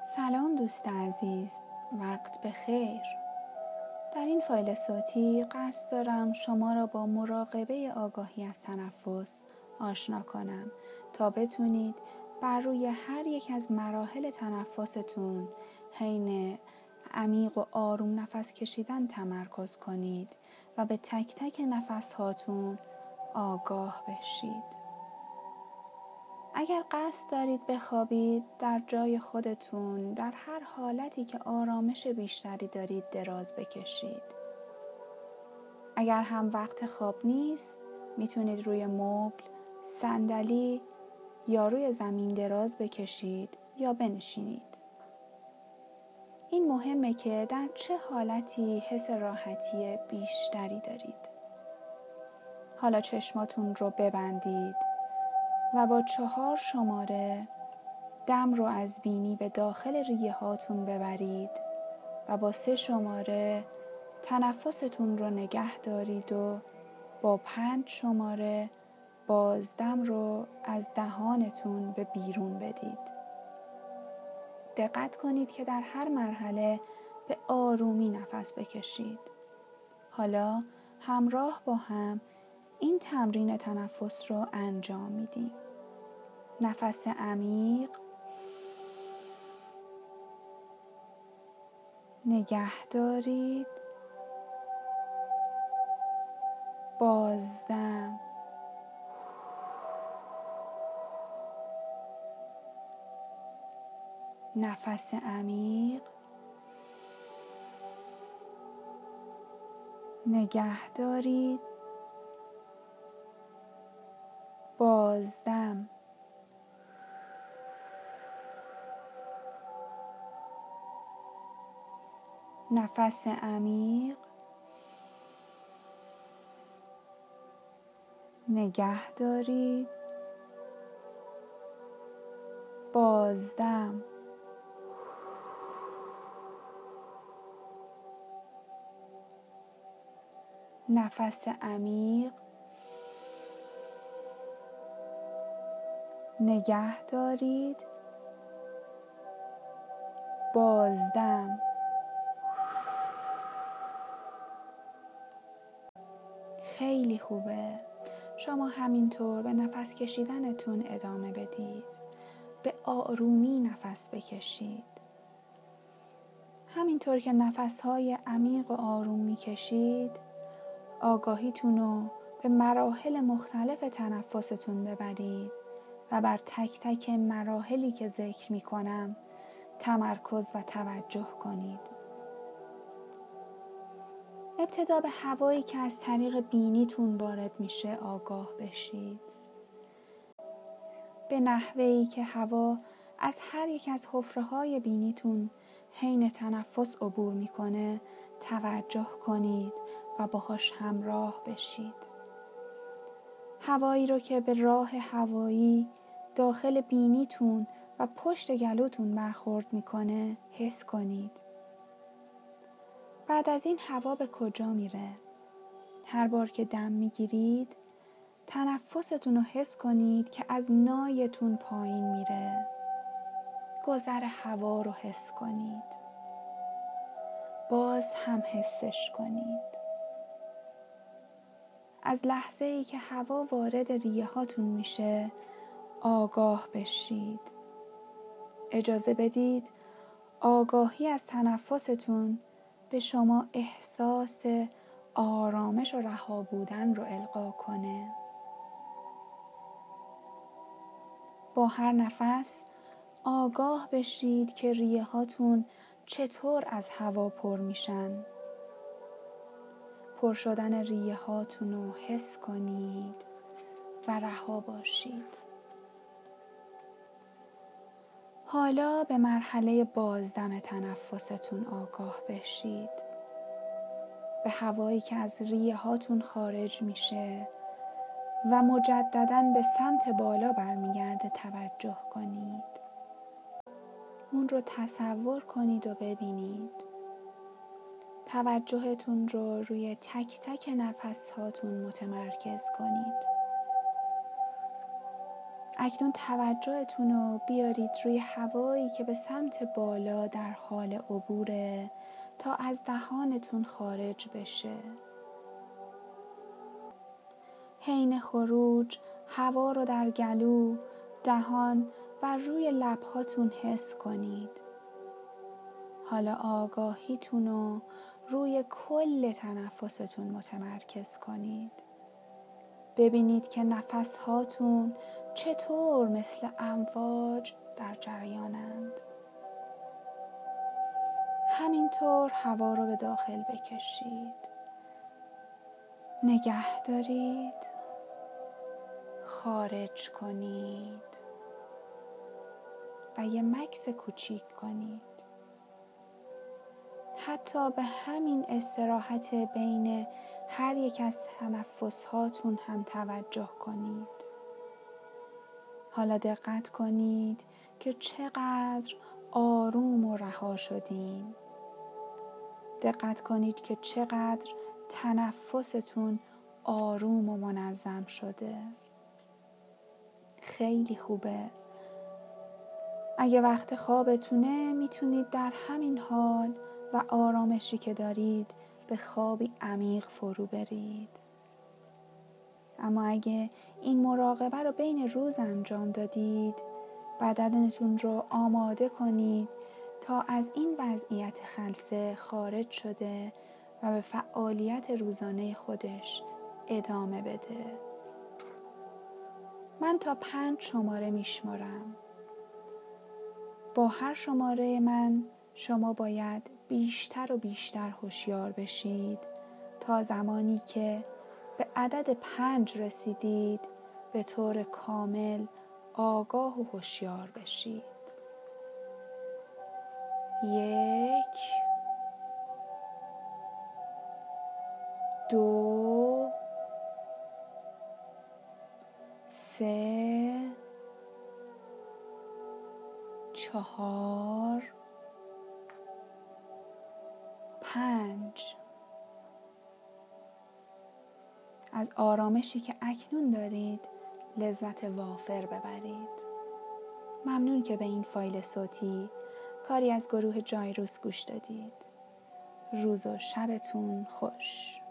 سلام دوست عزیز، وقت بخیر. در این فایل صوتی قصد دارم شما را با مراقبه آگاهی از تنفس آشنا کنم تا بتونید بر روی هر یک از مراحل تنفستون حین عمیق و آروم نفس کشیدن تمرکز کنید و به تک تک نفس هاتون آگاه بشید. اگر قصد دارید بخوابید، در جای خودتون در هر حالتی که آرامش بیشتری دارید دراز بکشید. اگر هم وقت خواب نیست، میتونید روی مبل، صندلی یا روی زمین دراز بکشید یا بنشینید. این مهمه که در چه حالتی حس راحتی بیشتری دارید. حالا چشماتون رو ببندید و با 4 شماره دم رو از بینی به داخل ریه هاتون ببرید و با 3 شماره تنفستون رو نگه دارید و با 5 شماره بازدم رو از دهانتون به بیرون بدید. دقت کنید که در هر مرحله به آرومی نفس بکشید. حالا همراه با هم این تمرین تنفس رو انجام میدیم. نفس عمیق، نگه دارید، بازدم، نفس عمیق، نگه دارید، بازدم، نفس عمیق، نگه دارید، بازدم، نفس عمیق، نگه دارید، بازدم. خیلی خوبه. شما همینطور به نفس کشیدنتون ادامه بدید. به آرومی نفس بکشید. همینطور که نفسهای عمیق و آروم میکشید، آگاهیتون رو به مراحل مختلف تنفستون ببرید و بر تک تک مراحلی که ذکر میکنم تمرکز و توجه کنید. ابتدا به هوایی که از طریق بینیتون وارد میشه آگاه بشید. به نحوهی که هوا از هر یک از حفره‌های بینیتون حین تنفس عبور میکنه توجه کنید و باهاش همراه بشید. هوایی رو که به راه هوایی داخل بینیتون و پشت گلوتون برخورد میکنه حس کنید. بعد از این هوا به کجا میره؟ هر بار که دم میگیرید تنفستون رو حس کنید که از نایتون پایین میره. گذر هوا رو حس کنید. باز هم حسش کنید. از لحظه ای که هوا وارد ریه هاتون میشه آگاه بشید. اجازه بدید آگاهی از تنفستون به شما احساس آرامش و رها بودن رو القا کنه. با هر نفس آگاه بشید که ریه هاتون چطور از هوا پر میشن. پر شدن ریه هاتون رو حس کنید و رها باشید. حالا به مرحله بازدم تنفستون آگاه بشید. به هوایی که از ریه هاتون خارج میشه و مجدداً به سمت بالا برمیگرده توجه کنید. اون رو تصور کنید و ببینید. توجهتون رو روی تک تک نفس هاتون متمرکز کنید. اکنون توجهتون رو بیارید روی هوایی که به سمت بالا در حال عبوره تا از دهانتون خارج بشه. حین خروج هوا رو در گلو، دهان و روی لبهاتون حس کنید. حالا آگاهیتون رو روی کل تنفستون متمرکز کنید. ببینید که نفسهاتون چطور مثل امواج در جریانند. همینطور هوا رو به داخل بکشید. نگه دارید. خارج کنید. و یه مکث کوچیک کنید. حتی به همین استراحت بین هر یک از تنفس هاتون هم توجه کنید. حالا دقت کنید که چقدر آروم و رها شدین. دقت کنید که چقدر تنفستون آروم و منظم شده. خیلی خوبه. اگه وقت خوابتونه میتونید در همین حال و آرامشی که دارید به خوابی عمیق فرو برید. اما اگه این مراقبه رو بین روز انجام دادید، بدنتون رو آماده کنید تا از این وضعیت خلسه خارج شده و به فعالیت روزانه خودش ادامه بده. من تا 5 شماره میشمارم. با هر شماره من شما باید بیشتر و بیشتر هوشیار بشید تا زمانی که به عدد 5 رسیدید به طور کامل آگاه و هوشیار بشید. 1 2 3 4 5. از آرامشی که اکنون دارید لذت وافر ببرید. ممنون که به این فایل صوتی کاری از گروه جایروس گوش دادید. روز و شبتون خوش.